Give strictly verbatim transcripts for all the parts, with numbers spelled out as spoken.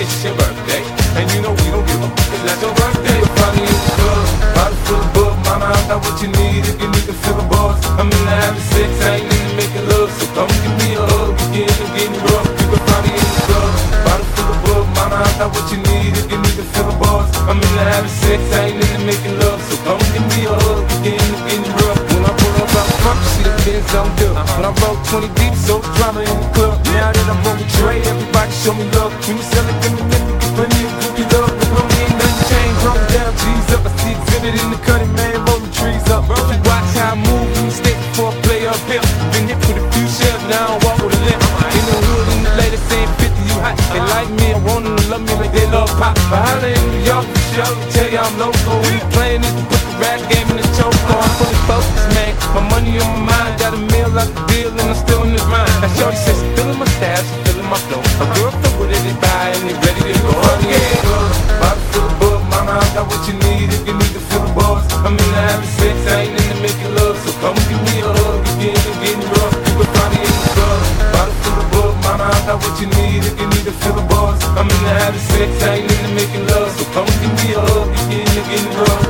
it's your birthday. And you know we don't give a fuck, it's not your birthday. You're probably in the club, bottle full of bug. Mama, I got what you need if you need to fill the bars. I'm in the having sex, I ain't into making love. So come give me a hug, again and getting rough. You could probably in the club, bottle full of bug. Mama, I got what you need if you need to fill the bars. I'm in the having sex, I ain't into making love. So come give me a hug, again and getting rough. When I pull up out front, you see the Benz on dub. When I roll twenty deep, so it's drama in the club. Now that I'm rolling Dre, everybody show me love. When you sell it, give me nigga, get plenty of groupie love. But homie, ain't nothing changed, roll down, G's up. I see exhibit in the cutting, man, rolling trees up. If you watch how I move, when you stay before I play up here. Been hit with a few shells, now I don't walk with a limp. In the hood, in the ladies saying fifty, you hot. They like me, I want them to love me like they love pop. But holla in New York, for sure, tell you I'm local. When you playing this, put the rap game in the choke. I'm fully focused, man. My money on my mind, got a meal out the deal, and I'm still in this mind. Now shorty says she feeling my style, she feeling my flow. A girl fit with it, they buy, and they ready to go. Honey, yeah, girl, bottle full of bug. Mama, I got what you need if you need to fill the bars. I'm in the having sex, I ain't into making love. So come give me a hug, again and getting rough. You could find me in the club, bottle full of bug. Mama, I got what you need if you need to fill the bars. I'm in the having sex, I ain't into making love. So come give me a hug, again and getting rough.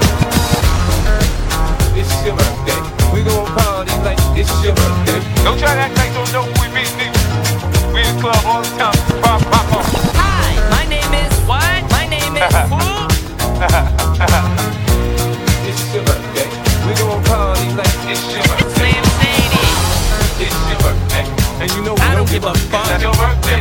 It's your birthday, we gon' party like it's your birthday. Don't try to act like you don't know who we be, nigga. We in the club all the time, pop, pop, pop. Hi, my name is what? My name is who? It's your birthday, we gon' party like it's your birthday. Slim Shady. It's your birthday, and you know we I don't give a fuck. It's your birthday.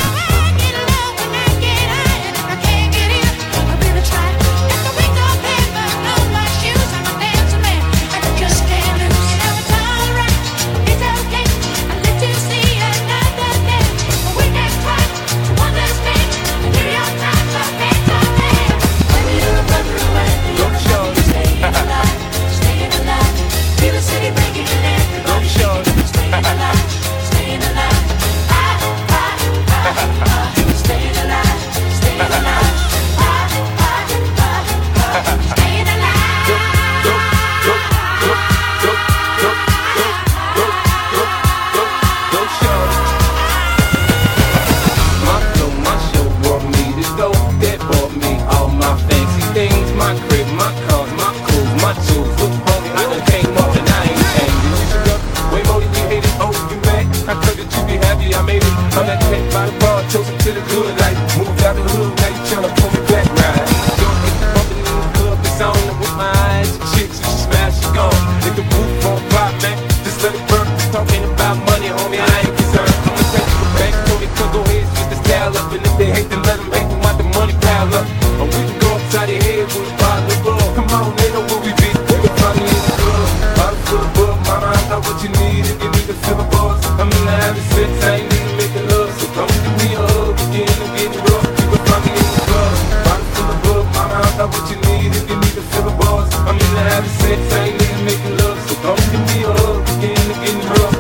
I'm that cat by the bar, chosen to the good life. Moved out the hood, now you tryna pull me back, right? Don't get the bumpin' in the club, it's on. And with my eyes, the chicks, if she smash, she gone. If the roof on fire, man, just let it burn. Talking about money, homie, I ain't concerned. I'ma take you back, homie, could go ahead, switch the style up. And if they hate, then let them hate, then want the money pile up. Or we can go upside their head with a bottle of bug. Come on, they know where we be. We can find me in the club, bottle full of bug. Mama, I got what you need if you need to fill the bars. I'm in the having sex, I ain't into making love. So come give me a hug, again and getting rough. You can find me in the club, bottle full of bug. Mama, I got what you need if you need to fill the bars. I'm in the having sex, I ain't into making love. So come give me a hug, again and getting rough.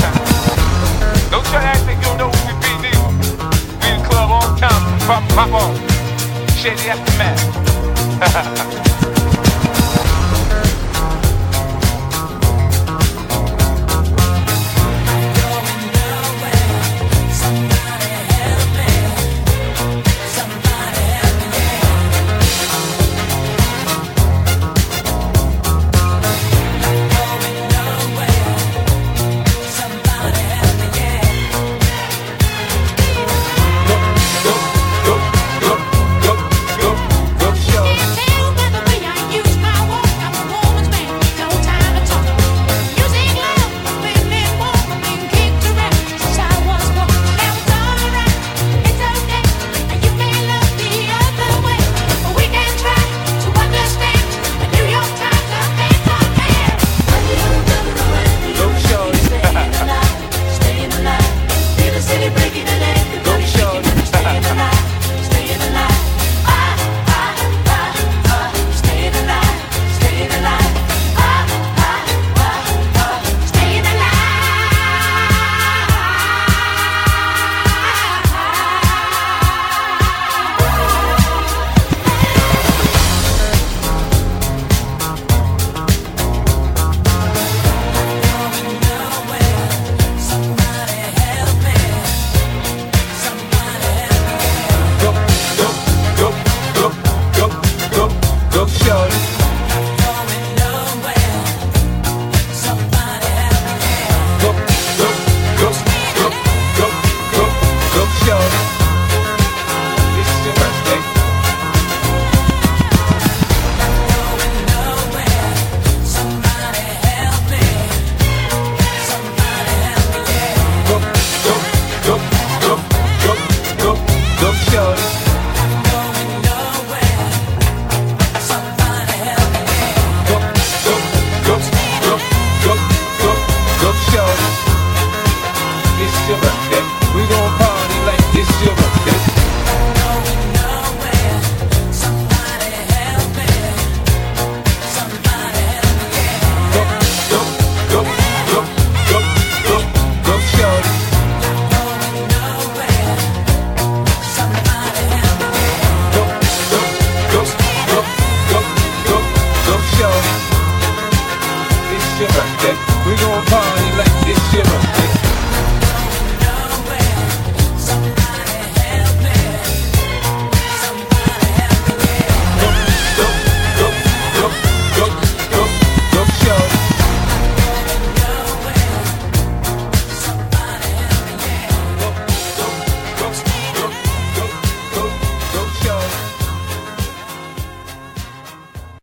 Don't try to act like you don't know who we be, nigga. We in the club all the time, pop, pop on. Shady aftermath. Tell by the way I use shorty.